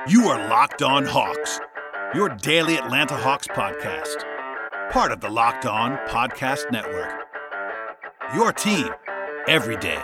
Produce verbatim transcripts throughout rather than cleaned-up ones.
You are Locked On Hawks, your daily Atlanta Hawks podcast. Part of the Locked On Podcast Network. Your team every day.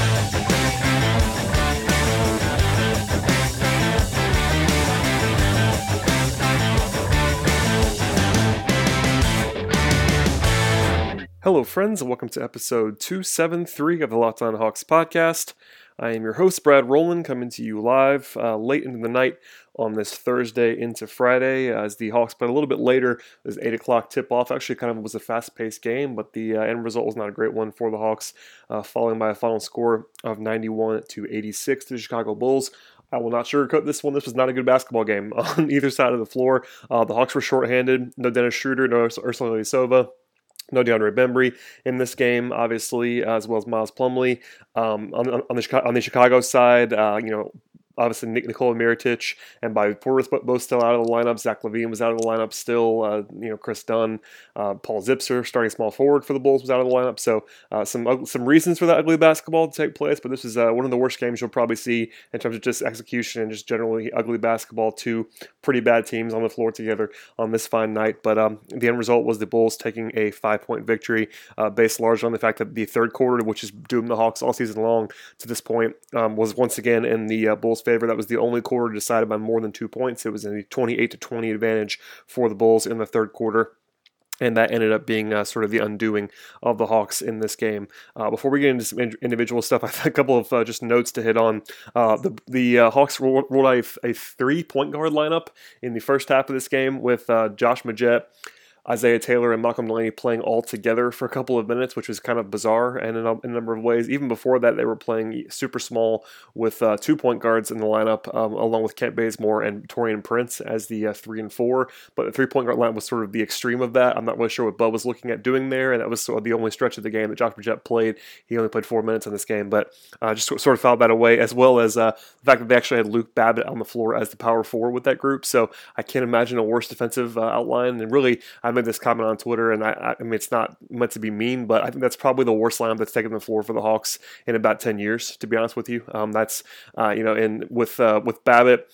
Hello, friends, and welcome to episode two seventy-three of the Locked On Hawks podcast. I am your host, Brad Rowland, coming to you live uh, late into the night on this Thursday into Friday as the Hawks played a little bit later. It was eight o'clock tip-off. Actually, kind of was a fast-paced game, but the uh, end result was not a great one for the Hawks, uh, falling by a final score of ninety-one to eighty-six to the Chicago Bulls. I will not sugarcoat this one. This was not a good basketball game on either side of the floor. Uh, the Hawks were shorthanded. No Dennis Schroeder, no Ursula Ilyasova. No DeAndre Bembry in this game, obviously, as well as Miles Plumlee. Um, on, on, the, on the Chicago side, uh, you know, obviously Nikola Mirotic and Bobby Portis both still out of the lineup. Zach LaVine was out of the lineup still. Uh, you know, Chris Dunn, uh, Paul Zipser, starting small forward for the Bulls, was out of the lineup. So uh, some some reasons for that ugly basketball to take place, but this is uh, one of the worst games you'll probably see in terms of just execution and just generally ugly basketball. Two pretty bad teams on the floor together on this fine night. But um, the end result was the Bulls taking a five-point victory uh, based largely on the fact that the third quarter, which has doomed the Hawks all season long to this point, um, was once again in the uh, Bulls' favor. That was the only quarter decided by more than two points. It was a twenty-eight to twenty advantage for the Bulls in the third quarter. And that ended up being uh, sort of the undoing of the Hawks in this game. Uh, before we get into some individual stuff, I have a couple of uh, just notes to hit on. Uh, the the uh, Hawks rolled out a, a three-point guard lineup in the first half of this game with uh, Josh Magette, Isaiah Taylor, and Malcolm Delaney playing all together for a couple of minutes, which was kind of bizarre and in a, in a number of ways. Even before that, they were playing super small with uh, two point guards in the lineup, um, along with Kent Bazemore and Taurean Prince as the uh, three and four. But the three-point guard line was sort of the extreme of that. I'm not really sure what Bud was looking at doing there, and that was sort of the only stretch of the game that Josh Magette played. He only played four minutes in this game, but uh, just sort of filed that away, as well as uh, the fact that they actually had Luke Babbitt on the floor as the power forward with that group. So I can't imagine a worse defensive uh, outline. And really, I made this comment on Twitter, and I, I mean, it's not meant to be mean, but I think that's probably the worst lineup that's taken the floor for the Hawks in about ten years, to be honest with you. Um, that's, uh, you know, and with uh, with Babbitt,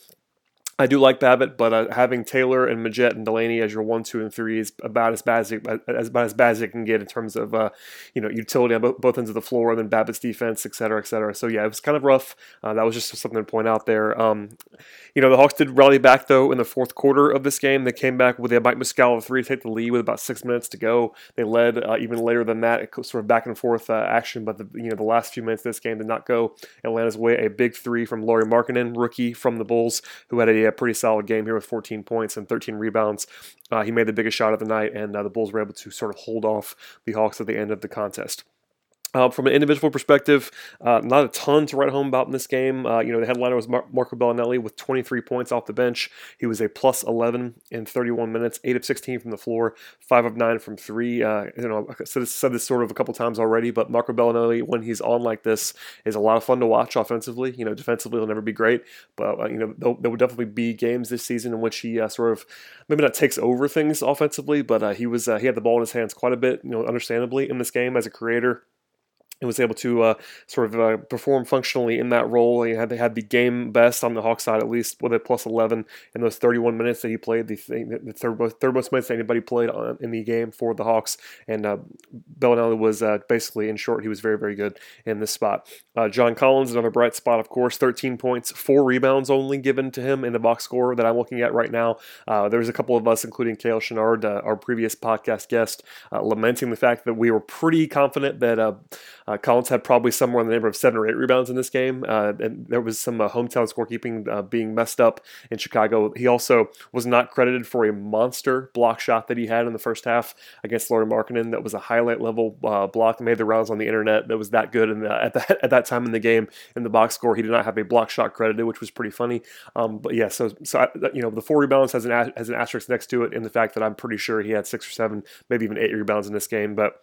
I do like Babbitt, but uh, having Taylor and Magette and Delaney as your one, two, and three is about as bad as it, as, about as bad as it can get in terms of uh, you know utility on both, both ends of the floor, and then Babbitt's defense, et cetera, et cetera. So yeah, it was kind of rough. Uh, that was just something to point out there. Um, you know, the Hawks did rally back though in the fourth quarter of this game. They came back with a Mike Muscala three to take the lead with about six minutes to go. They led uh, even later than that. It was sort of back and forth uh, action, but the you know the last few minutes of this game did not go Atlanta's way. A big three from Lauri Markkanen, rookie from the Bulls, who had a, a pretty solid game here with fourteen points and thirteen rebounds. Uh, he made the biggest shot of the night, and uh, the Bulls were able to sort of hold off the Hawks at the end of the contest. Uh, from an individual perspective, uh, not a ton to write home about in this game. Uh, you know, the headliner was Mar- Marco Bellinelli with twenty-three points off the bench. He was a plus eleven in thirty-one minutes, eight of sixteen from the floor, five of nine from three. Uh, you know, I said this, said this sort of a couple times already, but Marco Bellinelli, when he's on like this, is a lot of fun to watch offensively. You know, defensively, he'll never be great, but uh, you know, there, there will definitely be games this season in which he uh, sort of maybe not takes over things offensively, but uh, he was uh, he had the ball in his hands quite a bit. You know, understandably in this game as a creator. And was able to uh, sort of uh, perform functionally in that role. He had, they had the game best on the Hawks side, at least with a plus eleven in those thirty-one minutes that he played, the, the third, most, third most minutes that anybody played on, in the game for the Hawks. And uh, Bellinelli was uh, basically, in short, he was very, very good in this spot. Uh, John Collins, another bright spot, of course, thirteen points, four rebounds only given to him in the box score that I'm looking at right now. Uh, there was a couple of us, including Cale Chenard, uh, our previous podcast guest, uh, lamenting the fact that we were pretty confident that uh, Uh, Collins had probably somewhere in the neighborhood of seven or eight rebounds in this game, uh, and there was some uh, hometown scorekeeping uh, being messed up in Chicago. He also was not credited for a monster block shot that he had in the first half against Lauri Markkanen. That was a highlight level uh, block that made the rounds on the internet. That was that good, and at that at that time in the game in the box score, he did not have a block shot credited, which was pretty funny. Um, but yeah, so so I, you know the four rebounds has an has an asterisk next to it in the fact that I'm pretty sure he had six or seven, maybe even eight rebounds in this game, but.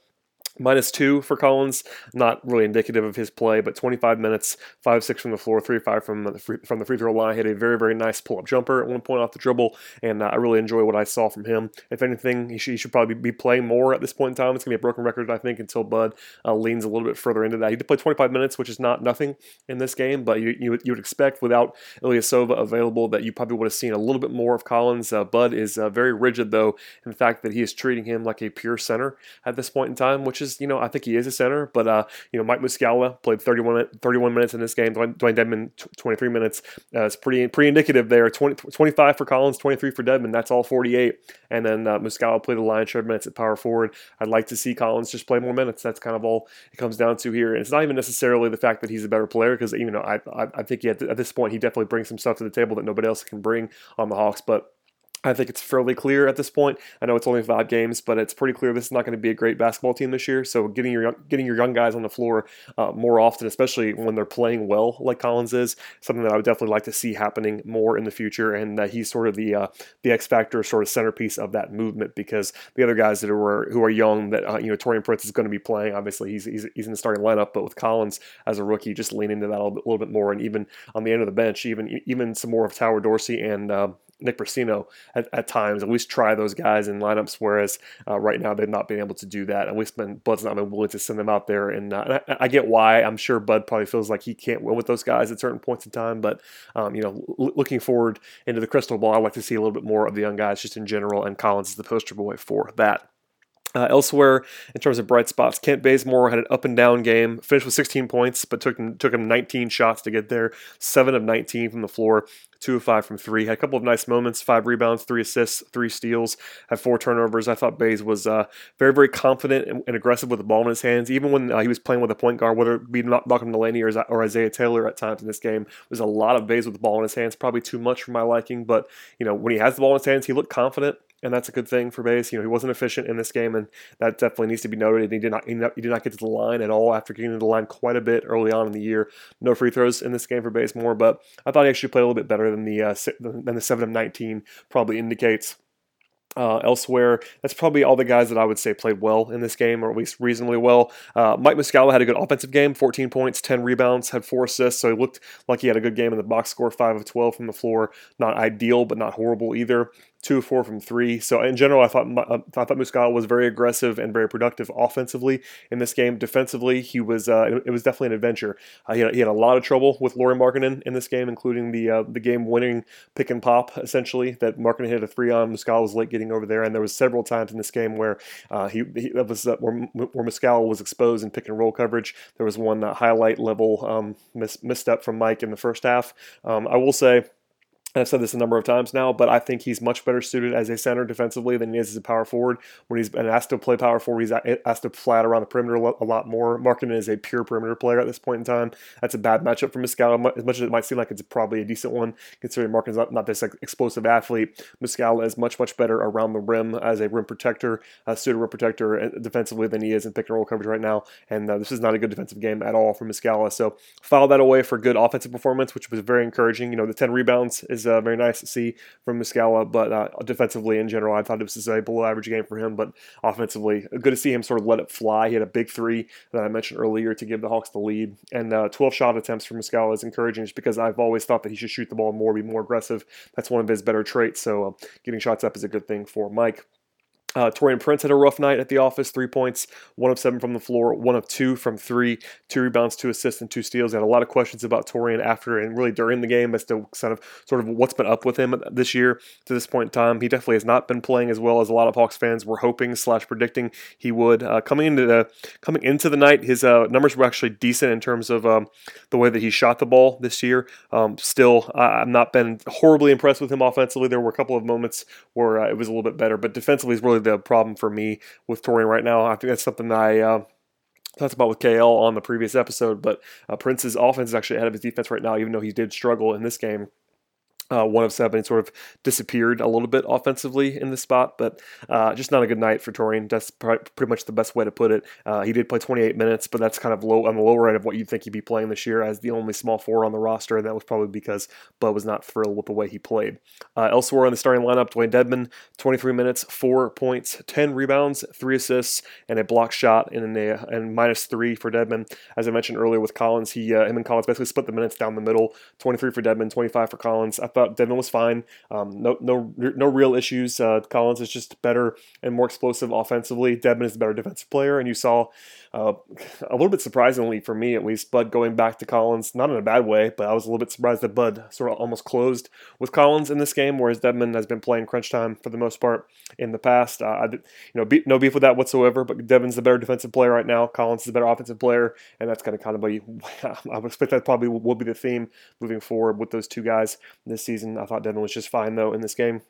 Minus two for Collins, not really indicative of his play, but twenty-five minutes, five six from the floor, three five from the free, from the free throw line. Hit a very, very nice pull-up jumper at one point off the dribble, and uh, I really enjoy what I saw from him. If anything, he should, he should probably be playing more at this point in time. It's going to be a broken record, I think, until Bud uh, leans a little bit further into that. He did play twenty-five minutes, which is not nothing in this game, but you, you, would, you would expect without Ilyasova available that you probably would have seen a little bit more of Collins. Uh, Bud is uh, very rigid, though, in the fact that he is treating him like a pure center at this point in time, which is, you know, I think he is a center, but uh, you know, Mike Muscala played thirty-one, thirty-one minutes in this game. Dwayne Dedmon twenty-three minutes. Uh, it's pretty pretty indicative there. twenty, twenty-five for Collins, twenty-three for Dedmon. That's all forty-eight. And then uh, Muscala played the lion's share of minutes at power forward. I'd like to see Collins just play more minutes. That's kind of all it comes down to here. And it's not even necessarily the fact that he's a better player, because you know I I, I think he had to, at this point he definitely brings some stuff to the table that nobody else can bring on the Hawks, but I think it's fairly clear at this point. I know it's only five games, but it's pretty clear this is not going to be a great basketball team this year. So getting your getting your young guys on the floor uh, more often, especially when they're playing well like Collins is, something that I would definitely like to see happening more in the future. And uh, he's sort of the uh, the X factor, sort of centerpiece of that movement, because the other guys that are who are young, that uh, you know, Taurean Prince is going to be playing. Obviously, he's, he's he's in the starting lineup, but with Collins as a rookie, just lean into that a little bit, a little bit more. And even on the end of the bench, even even some more of Tower Dorsey and uh, Nick Brasino at, at times, at least try those guys in lineups, whereas uh, right now they've not been able to do that. At least been, Bud's not been willing to send them out there, and, uh, and I, I get why. I'm sure Bud probably feels like he can't win with those guys at certain points in time, but um, you know, l- looking forward into the crystal ball, I'd like to see a little bit more of the young guys just in general, and Collins is the poster boy for that. Uh, elsewhere, in terms of bright spots, Kent Bazemore had an up and down game, finished with sixteen points, but took him, took him nineteen shots to get there, seven of nineteen from the floor, two of five from three. Had a couple of nice moments, five rebounds, three assists, three steals, had four turnovers. I thought Baze was uh, very, very confident and, and aggressive with the ball in his hands, even when uh, he was playing with a point guard, whether it be Malcolm Delaney or, or Isaiah Taylor at times in this game. There's a lot of Baze with the ball in his hands, probably too much for my liking, but you know, when he has the ball in his hands, he looked confident. And that's a good thing for Baze. You know, he wasn't efficient in this game, and that definitely needs to be noted. And he did not, he did not get to the line at all after getting to the line quite a bit early on in the year. No free throws in this game for Bazemore, but I thought he actually played a little bit better than the uh, than the seven of nineteen probably indicates. Uh, elsewhere, that's probably all the guys that I would say played well in this game, or at least reasonably well. Uh, Mike Muscala had a good offensive game, fourteen points, ten rebounds, had four assists, so he looked like he had a good game in the box score, five of twelve from the floor. Not ideal, but not horrible either. Two of four from three. So in general, I thought uh, I thought Muscala was very aggressive and very productive offensively in this game. Defensively, he was uh, it, it was definitely an adventure. Uh, he, had, he had a lot of trouble with Lauri Markkanen in this game, including the uh, the game-winning pick and pop, essentially, that Markkanen hit a three on. Muscala was late getting over there, and there was several times in this game where uh, he, he that was uh, where, where Muscala was exposed in pick and roll coverage. There was one uh, highlight level um, mis- misstep from Mike in the first half. Um, I will say, and I've said this a number of times now, but I think he's much better suited as a center defensively than he is as a power forward. When he's been asked to play power forward, he's asked to flat around the perimeter a lot more. Markkanen is a pure perimeter player at this point in time. That's a bad matchup for Muscala. As much as it might seem like it's probably a decent one, considering Markkanen's not, not this explosive athlete, Muscala is much, much better around the rim as a rim protector, a pseudo rim protector defensively than he is in pick and roll coverage right now. And uh, this is not a good defensive game at all for Muscala. So file that away for good offensive performance, which was very encouraging. You know, the ten rebounds is uh, very nice to see from Muscala, but uh, defensively in general, I thought this was a below average game for him, but offensively, good to see him sort of let it fly. He had a big three that I mentioned earlier to give the Hawks the lead, and uh, twelve shot attempts for Muscala is encouraging just because I've always thought that he should shoot the ball more, be more aggressive. That's one of his better traits, so uh, getting shots up is a good thing for Mike. Uh, Taurean Prince had a rough night at the office, three points, one of seven from the floor, one of two from three, two rebounds, two assists, and two steals. I had a lot of questions about Taurean after and really during the game as to kind of sort of what's been up with him this year to this point in time. He definitely has not been playing as well as a lot of Hawks fans were hoping slash predicting he would. Uh, coming into the coming into the night, his uh, numbers were actually decent in terms of um, the way that he shot the ball this year. Um, still, I've not been horribly impressed with him offensively. There were a couple of moments where uh, it was a little bit better, but defensively is really the problem for me with Taurean right now. I think that's something that I uh, talked about with K L on the previous episode, but uh, Prince's offense is actually ahead of his defense right now, even though he did struggle in this game. Uh, one of seven, sort of disappeared a little bit offensively in this spot, but uh, just not a good night for Torian. That's pr- pretty much the best way to put it. Uh, he did play twenty-eight minutes, but that's kind of low on the lower end of what you'd think he'd be playing this year as the only small forward on the roster, and that was probably because Bud was not thrilled with the way he played. Uh, elsewhere in the starting lineup, Dwayne Dedmon, twenty-three minutes, four points, ten rebounds, three assists, and a block shot, and a and minus three for Dedmon. As I mentioned earlier with Collins, he uh, him and Collins basically split the minutes down the middle. twenty-three for Dedmon, twenty-five for Collins. I thought Dedmon was fine. Um, no, no, no real issues. Uh, Collins is just better and more explosive offensively. Dedmon is the better defensive player, and you saw uh, a little bit surprisingly for me at least, Bud going back to Collins, not in a bad way, but I was a little bit surprised that Bud sort of almost closed with Collins in this game, whereas Dedmon has been playing crunch time for the most part in the past. Uh, I did, you know, be, no beef with that whatsoever. But Dedmon's the better defensive player right now. Collins is the better offensive player, and that's going to kind of be. I would expect that probably will be the theme moving forward with those two guys this season. I thought Dedmon was just fine though in this game.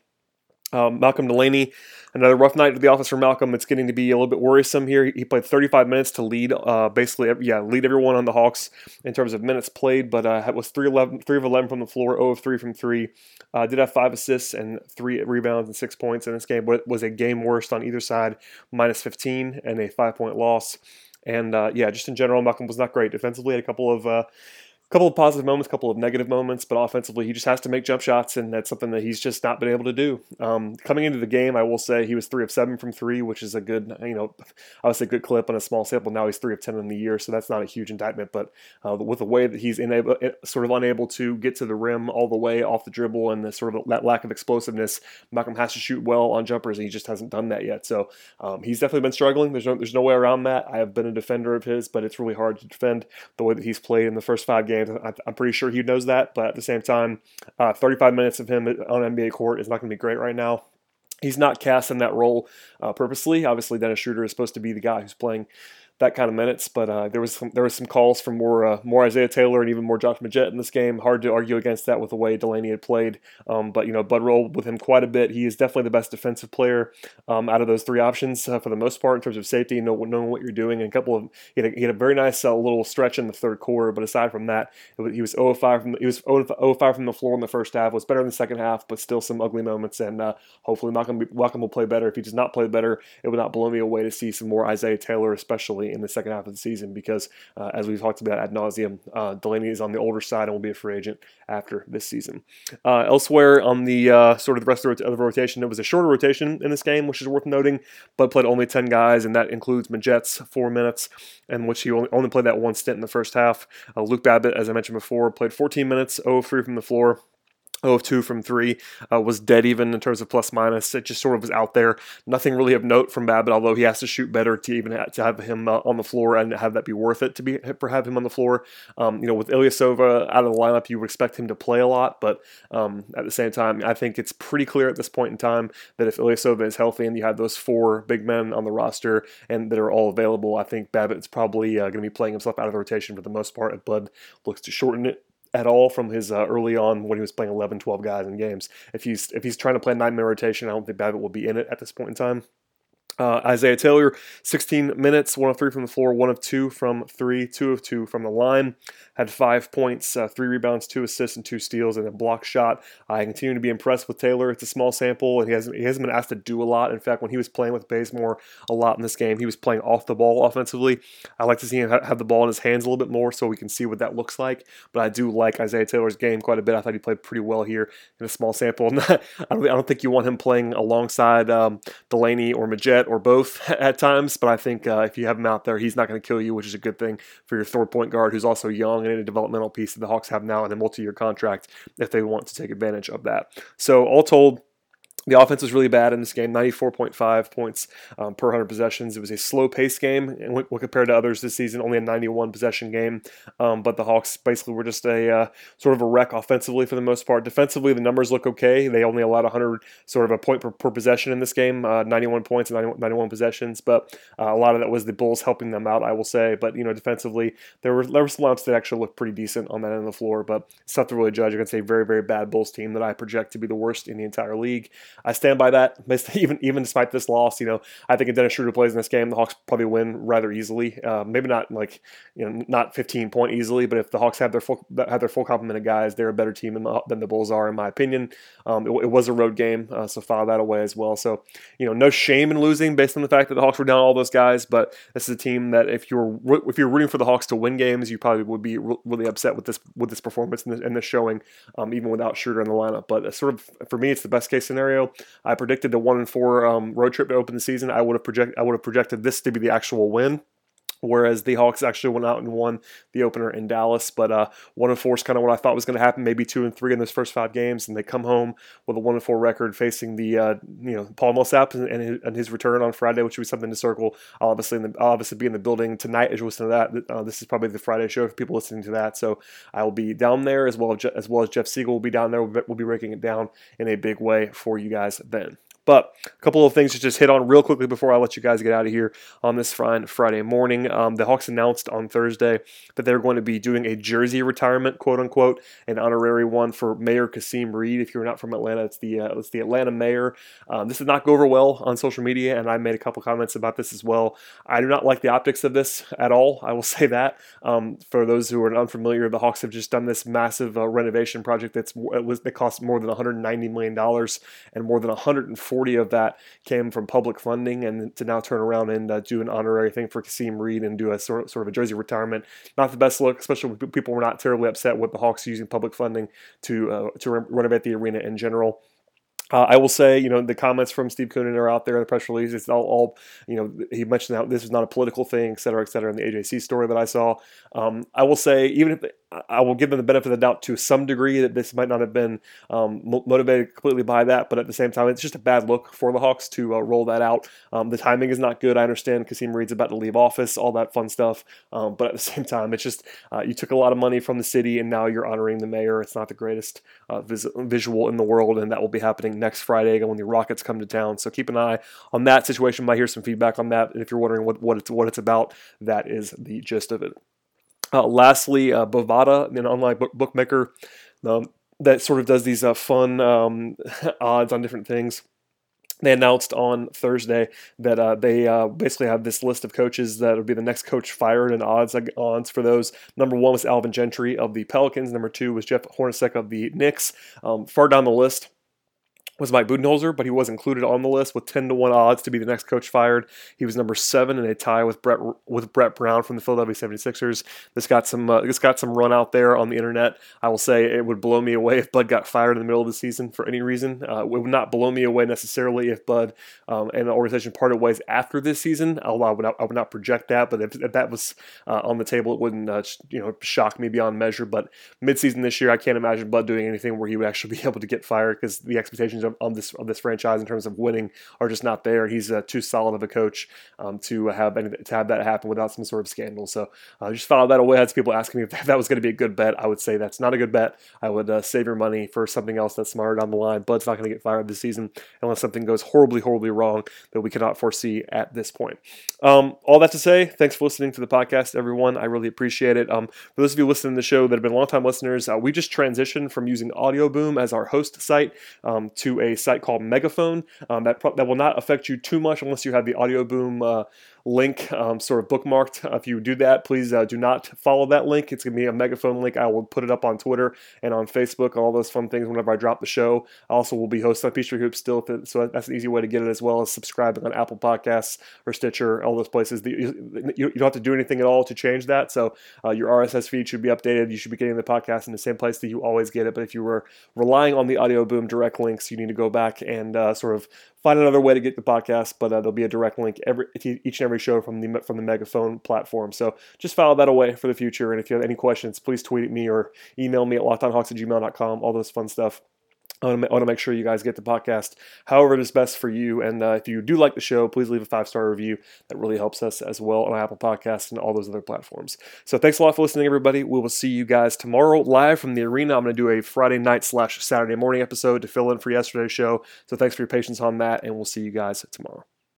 Um, Malcolm Delaney, another rough night at the office for Malcolm. It's getting to be a little bit worrisome here. He, he played thirty-five minutes to lead, uh, basically, every, yeah, lead everyone on the Hawks in terms of minutes played, but uh, was three of eleven from the floor, zero of three from three. Uh, did have five assists and three rebounds and six points in this game, but it was a game worst on either side, minus fifteen and a five-point loss. And uh, yeah, just in general, Malcolm was not great defensively. Had a couple of uh, couple of positive moments, couple of negative moments, but offensively he just has to make jump shots, and that's something that he's just not been able to do. Um, coming into the game, I will say he was three of seven from three, which is a good, you know, I would say good clip on a small sample. Now he's three of ten in the year, so that's not a huge indictment. But uh, with the way that he's unable, sort of unable to get to the rim all the way off the dribble, and the sort of that lack of explosiveness, Malcolm has to shoot well on jumpers, and he just hasn't done that yet. So um, he's definitely been struggling. There's no, there's no way around that. I have been a defender of his, but it's really hard to defend the way that he's played in the first five games. I, I'm pretty sure he knows that, but at the same time, uh, thirty-five minutes of him on N B A court is not going to be great right now. He's not cast in that role uh, purposely. Obviously, Dennis Schroeder is supposed to be the guy who's playing that kind of minutes, but uh, there was some, there was some calls for more uh, more Isaiah Taylor and even more Josh Magette in this game. Hard to argue against that with the way Delaney had played, um, but you know Bud rolled with him quite a bit. He is definitely the best defensive player um, out of those three options uh, for the most part in terms of safety, know, knowing what you're doing. And a couple of he had a, he had a very nice uh, little stretch in the third quarter, but aside from that, it was, he was zero of five from he was zero of five from the floor in the first half. Was better in the second half, but still some ugly moments. And uh, hopefully Malcolm Malcolm will play better. If he does not play better, it would not blow me away to see some more Isaiah Taylor, especially in the second half of the season. Because uh, as we've talked about ad nauseum, uh, Delaney is on the older side and will be a free agent after this season. Uh, elsewhere on the uh, sort of the rest of the rotation, it was a shorter rotation in this game, which is worth noting. Bud played only ten guys, and that includes Majette's four minutes, in which he only, only played that one stint in the first half. Uh, Luke Babbitt, as I mentioned before, played fourteen minutes, zero of three from the floor. zero of two from three, uh, was dead even in terms of plus minus. It just sort of was out there. Nothing really of note from Babbitt, although he has to shoot better to even have, to have him uh, on the floor and have that be worth it to be for have him on the floor. Um, you know, with Ilyasova out of the lineup, you would expect him to play a lot, but um, at the same time, I think it's pretty clear at this point in time that if Ilyasova is healthy and you have those four big men on the roster and that are all available, I think Babbitt's probably uh, going to be playing himself out of the rotation for the most part. If Bud looks to shorten it at all from his uh, early on when he was playing eleven, twelve guys in games. If he's if he's trying to play a nine-man rotation, I don't think Babbitt will be in it at this point in time. Uh, Isaiah Taylor, sixteen minutes, one of three from the floor, one of two from three, two of two from the line. Had five points, uh, three rebounds, two assists, and two steals, and a block shot. I continue to be impressed with Taylor. It's a small sample, and he hasn't, he hasn't been asked to do a lot. In fact, when he was playing with Bazemore a lot in this game, he was playing off the ball offensively. I like to see him have the ball in his hands a little bit more so we can see what that looks like. But I do like Isaiah Taylor's game quite a bit. I thought he played pretty well here in a small sample. I don't, I don't think you want him playing alongside um, Delaney or Magette or both at times, but I think uh, if you have him out there, he's not going to kill you, which is a good thing for your third point guard, who's also young and a developmental piece that the Hawks have now in a multi-year contract if they want to take advantage of that. So all told, the offense was really bad in this game, ninety-four point five points um, per one hundred possessions. It was a slow-paced game and when compared to others this season, only a ninety-one possession game. Um, but the Hawks basically were just a uh, sort of a wreck offensively for the most part. Defensively, the numbers look okay. They only allowed one hundred, sort of a point per, per possession in this game, uh, ninety-one points and ninety-one possessions. But uh, a lot of that was the Bulls helping them out, I will say. But you know, defensively, there were there were some lamps that actually looked pretty decent on that end of the floor. But it's tough to really judge against a very very bad Bulls team that I project to be the worst in the entire league. I stand by that. Even even despite this loss, you know, I think if Dennis Schroeder plays in this game, the Hawks probably win rather easily. Uh, maybe not like, you know, not fifteen point easily, but if the Hawks have their full have their full complement of guys, they're a better team than the, than the Bulls are, in my opinion. Um, it, it was a road game, uh, so file that away as well. So, you know, no shame in losing based on the fact that the Hawks were down all those guys, but this is a team that if you're if you're rooting for the Hawks to win games, you probably would be re- really upset with this with this performance and this, and this showing, um, even without Schroeder in the lineup. But uh, sort of for me, it's the best case scenario. I predicted the one and four um, road trip to open the season. I would have project I would have projected this to be the actual win, whereas the Hawks actually went out and won the opener in Dallas. But uh, one and four is kind of what I thought was going to happen. Maybe two and three in those first five games, and they come home with a one and four record, facing the uh, you know Paul Millsap and, and, his, and his return on Friday, which would be something to circle. I'll obviously, in the, I'll obviously be in the building tonight as you listen to that. Uh, this is probably the Friday show for people listening to that, so I will be down there as well as as well as Jeff Siegel will be down there. We'll be breaking it down in a big way for you guys then. But a couple of things to just hit on real quickly before I let you guys get out of here on this fine Friday morning. Um, the Hawks announced on Thursday that they're going to be doing a jersey retirement, quote unquote, an honorary one for Mayor Kasim Reed. If you're not from Atlanta, it's the uh, it's the Atlanta mayor. Um, this did not go over well on social media, and I made a couple comments about this as well. I do not like the optics of this at all. I will say that. Um, for those who are unfamiliar, the Hawks have just done this massive uh, renovation project that's it was that cost more than one hundred ninety million dollars, and more than one hundred forty of that came from public funding, and to now turn around and uh, do an honorary thing for Kasim Reed and do a sort of, sort of a jersey retirement. Not the best look, especially when people were not terribly upset with the Hawks using public funding to uh, to re- renovate the arena in general. Uh, I will say, you know, the comments from Steve Koonin are out there in the press release. It's all, all, you know, he mentioned how this is not a political thing, et cetera, et cetera, in the A J C story that I saw. Um, I will say, even if I will give them the benefit of the doubt to some degree that this might not have been um, motivated completely by that, but at the same time, it's just a bad look for the Hawks to uh, roll that out. Um, the timing is not good. I understand Kasim Reed's about to leave office, all that fun stuff, um, but at the same time, it's just uh, you took a lot of money from the city, and now you're honoring the mayor. It's not the greatest uh, vis- visual in the world, and that will be happening next Friday when the Rockets come to town. So keep an eye on that situation. Might hear some feedback on that, and if you're wondering what, what it's what it's about, that is the gist of it. Uh, lastly, uh, Bovada, an online book, bookmaker um, that sort of does these uh, fun um, odds on different things. They announced on Thursday that uh, they uh, basically have this list of coaches that would be the next coach fired, and odds odds for those. Number one was Alvin Gentry of the Pelicans. Number two was Jeff Hornacek of the Knicks. Um, far down the list was Mike Budenholzer, but he was included on the list with ten to one odds to be the next coach fired. He was number seven in a tie with Brett with Brett Brown from the Philadelphia seventy-sixers. This got some uh, this got some run out there on the internet. I will say it would blow me away if Bud got fired in the middle of the season for any reason. Uh, it would not blow me away necessarily if Bud um, and the organization parted ways after this season. Although I would not, I would not project that, but if, if that was uh, on the table, it wouldn't uh, you know shock me beyond measure. But midseason this year, I can't imagine Bud doing anything where he would actually be able to get fired, because the expectations of on this of this franchise in terms of winning are just not there. He's uh, too solid of a coach um, to have any, to have that happen without some sort of scandal. So uh, just file that away. I had some people asking me if that was going to be a good bet. I would say that's not a good bet. I would uh, save your money for something else that's smarter down the line. Bud's not going to get fired this season unless something goes horribly, horribly wrong that we cannot foresee at this point. Um, all that to say, thanks for listening to the podcast, everyone. I really appreciate it. Um, for those of you listening to the show that have been longtime listeners, uh, we just transitioned from using Audio Boom as our host site um, to a site called Megaphone. Um, that pro- that will not affect you too much unless you have the Audio Boom uh, link um, sort of bookmarked. If you do that, please uh, do not follow that link. It's going to be a Megaphone link. I will put it up on Twitter and on Facebook, all those fun things whenever I drop the show. I also will be hosting on Peachtree Hoops still, so that's an easy way to get it, as well as subscribing on Apple Podcasts or Stitcher, all those places. You, you don't have to do anything at all to change that, so uh, your R S S feed should be updated. You should be getting the podcast in the same place that you always get it, but if you were relying on the Audio Boom direct links, you need to go back and uh, sort of find another way to get the podcast, but uh, there'll be a direct link every each and every show from the from the Megaphone platform. So just file that away for the future, and if you have any questions, please tweet at me or email me at lockedonhawks at gmail dot com, all those fun stuff. I want, to, I want to make sure you guys get the podcast however it is best for you. And uh, if you do like the show, please leave a five-star review. That really helps us as well on Apple Podcasts and all those other platforms. So thanks a lot for listening, everybody. We will see you guys tomorrow live from the arena. I'm going to do a Friday night slash Saturday morning episode to fill in for yesterday's show. So thanks for your patience on that, and we'll see you guys tomorrow.